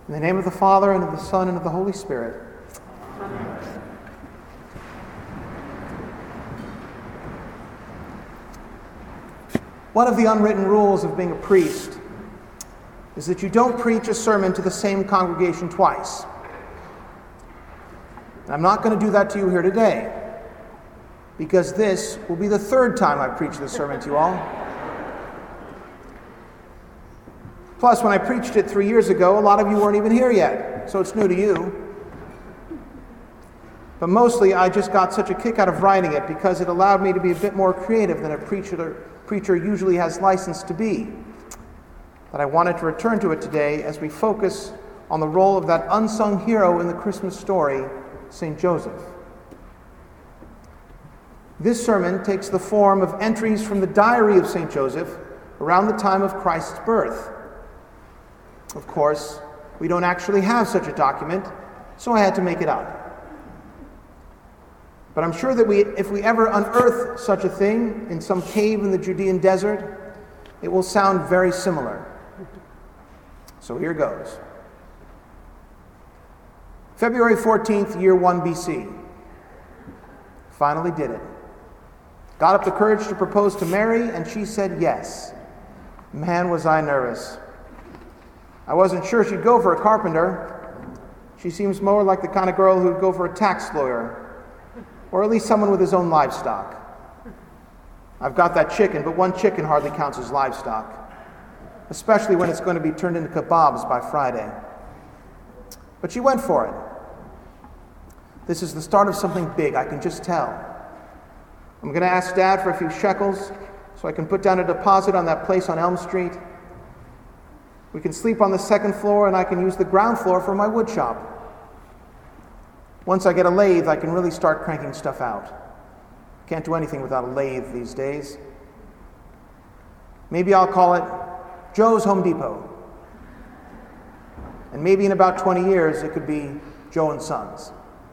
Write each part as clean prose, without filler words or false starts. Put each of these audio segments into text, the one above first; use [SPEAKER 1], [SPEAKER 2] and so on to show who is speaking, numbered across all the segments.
[SPEAKER 1] In the name of the Father, and of the Son, and of the Holy Spirit.
[SPEAKER 2] Amen.
[SPEAKER 1] One of the unwritten rules of being a priest is that you don't preach a sermon to the same congregation twice. And I'm not going to do that to you here today, because this will be the third time I preach this sermon to you all. Plus, when I preached it 3 years ago, a lot of you weren't even here yet, so it's new to you. But mostly, I just got such a kick out of writing it because it allowed me to be a bit more creative than a preacher usually has license to be. But I wanted to return to it today as we focus on the role of that unsung hero in the Christmas story, St. Joseph. This sermon takes the form of entries from the diary of St. Joseph around the time of Christ's birth. Of course, we don't actually have such a document, so I had to make it up. But I'm sure that if we ever unearth such a thing in some cave in the Judean desert, it will sound very similar. So here goes. February 14th, year 1 BC. Finally did it. Got up the courage to propose to Mary, and she said yes. Man, was I nervous. I wasn't sure she'd go for a carpenter. She seems more like the kind of girl who'd go for a tax lawyer, or at least someone with his own livestock. I've got that chicken, but one chicken hardly counts as livestock, especially when it's going to be turned into kebabs by Friday. But she went for it. This is the start of something big, I can just tell. I'm going to ask Dad for a few shekels so I can put down a deposit on that place on Elm Street. We can sleep on the second floor, and I can use the ground floor for my wood shop. Once I get a lathe, I can really start cranking stuff out. Can't do anything without a lathe these days. Maybe I'll call it Joe's Home Depot. And maybe in about 20 years, it could be Joe and Sons.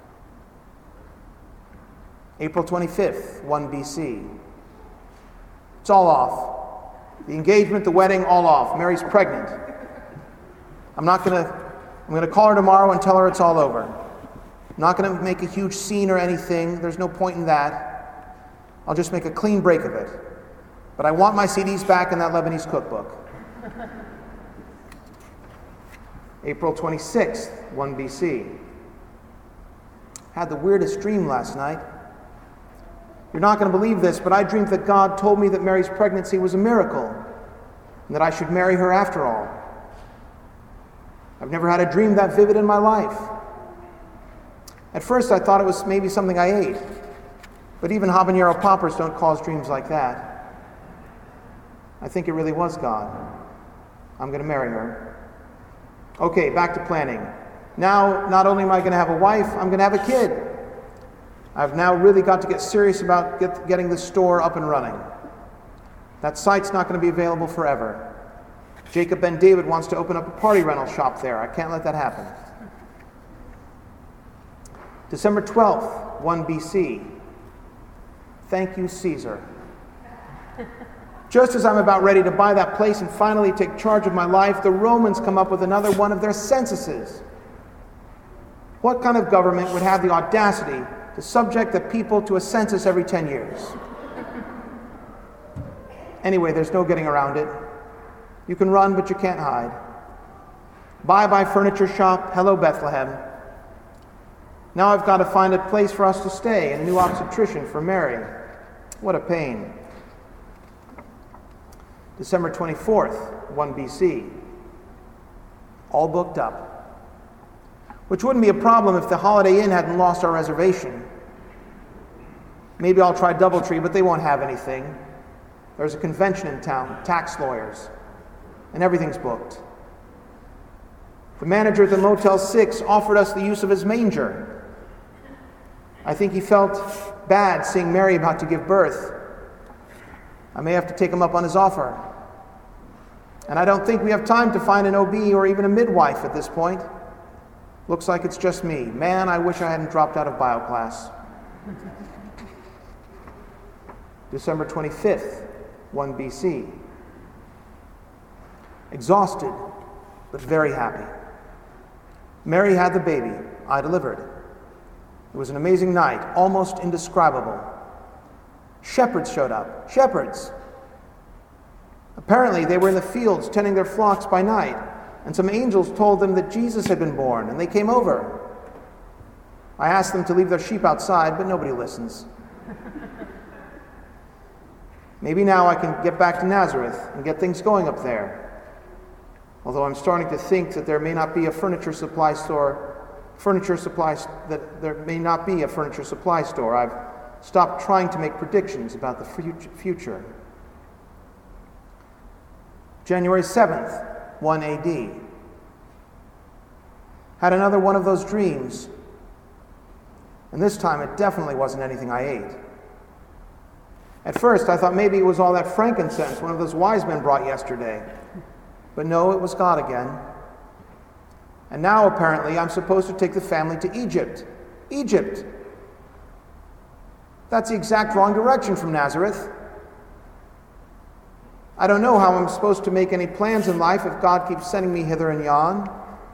[SPEAKER 1] April 25th, 1 BC. It's all off. The engagement, the wedding, all off. Mary's pregnant. I'm going to call her tomorrow and tell her it's all over. I'm not going to make a huge scene or anything. There's no point in that. I'll just make a clean break of it. But I want my CDs back in that Lebanese cookbook. April 26th, 1 BC. Had the weirdest dream last night. You're not going to believe this, but I dreamed that God told me that Mary's pregnancy was a miracle, and that I should marry her after all. I've never had a dream that vivid in my life. At first I thought it was maybe something I ate, but even habanero poppers don't cause dreams like that. I think it really was God. I'm going to marry her. Okay, back to planning. Now, not only am I going to have a wife, I'm going to have a kid. I've now really got to get serious about getting this store up and running. That site's not going to be available forever. Jacob Ben David wants to open up a party rental shop there. I can't let that happen. December 12th, 1 BC. Thank you, Caesar. Just as I'm about ready to buy that place and finally take charge of my life, the Romans come up with another one of their censuses. What kind of government would have the audacity to subject the people to a census every 10 years? Anyway, there's no getting around it. You can run, but you can't hide. Bye-bye furniture shop, hello Bethlehem. Now I've got to find a place for us to stay and a new obstetrician for Mary. What a pain. December 24th, 1 BC. All booked up. Which wouldn't be a problem if the Holiday Inn hadn't lost our reservation. Maybe I'll try Doubletree, but they won't have anything. There's a convention in town, tax lawyers, and everything's booked. The manager at the Motel 6 offered us the use of his manger. I think he felt bad seeing Mary about to give birth. I may have to take him up on his offer. And I don't think we have time to find an OB or even a midwife at this point. Looks like it's just me. Man, I wish I hadn't dropped out of bio class. December 25th, 1 BC. Exhausted, but very happy. Mary had the baby. I delivered. It was an amazing night, almost indescribable. Shepherds showed up. Shepherds! Apparently, they were in the fields tending their flocks by night, and some angels told them that Jesus had been born, and they came over. I asked them to leave their sheep outside, but nobody listens. Maybe now I can get back to Nazareth and get things going up there. Although I'm starting to think that there may not be a furniture supply store. I've stopped trying to make predictions about the future. January 7th, 1 AD. Had another one of those dreams. And this time it definitely wasn't anything I ate. At first I thought maybe it was all that frankincense one of those wise men brought yesterday. But no, it was God again. And now apparently I'm supposed to take the family to Egypt. Egypt! That's the exact wrong direction from Nazareth. I don't know how I'm supposed to make any plans in life if God keeps sending me hither and yon.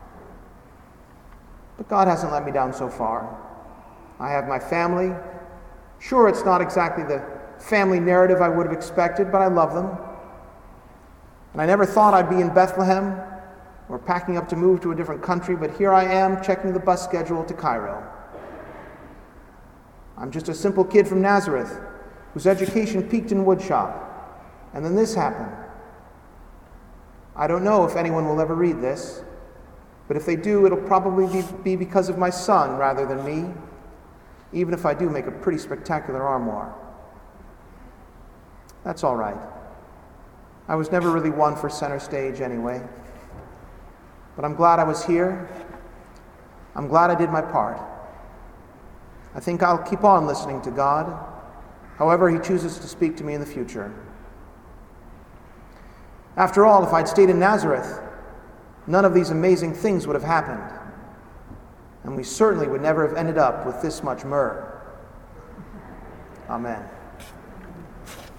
[SPEAKER 1] But God hasn't let me down so far. I have my family. Sure, it's not exactly the family narrative I would have expected, but I love them. And I never thought I'd be in Bethlehem or packing up to move to a different country, but here I am checking the bus schedule to Cairo. I'm just a simple kid from Nazareth whose education peaked in woodshop. And then this happened. I don't know if anyone will ever read this, but if they do, it'll probably be because of my son rather than me, even if I do make a pretty spectacular armoire. That's all right. I was never really one for center stage anyway. But I'm glad I was here. I'm glad I did my part. I think I'll keep on listening to God, however He chooses to speak to me in the future. After all, if I'd stayed in Nazareth, none of these amazing things would have happened. And we certainly would never have ended up with this much myrrh. Amen.